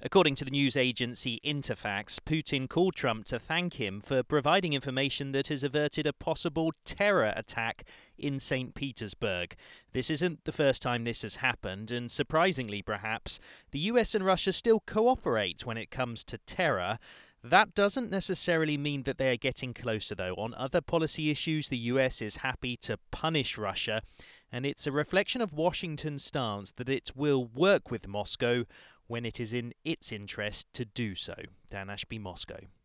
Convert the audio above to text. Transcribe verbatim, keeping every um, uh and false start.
According to the news agency Interfax, Putin called Trump to thank him for providing information that has averted a possible terror attack in Saint Petersburg. This isn't the first time this has happened, and surprisingly perhaps, the U S and Russia still cooperate when it comes to terror. That doesn't necessarily mean that they are getting closer, though. On other policy issues, the U S is happy to punish Russia, and it's a reflection of Washington's stance that it will work with Moscow when it is in its interest to do so. Dan Ashby, Moscow.